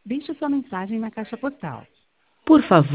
Deixe sua mensagem na caixa postal. Por favor,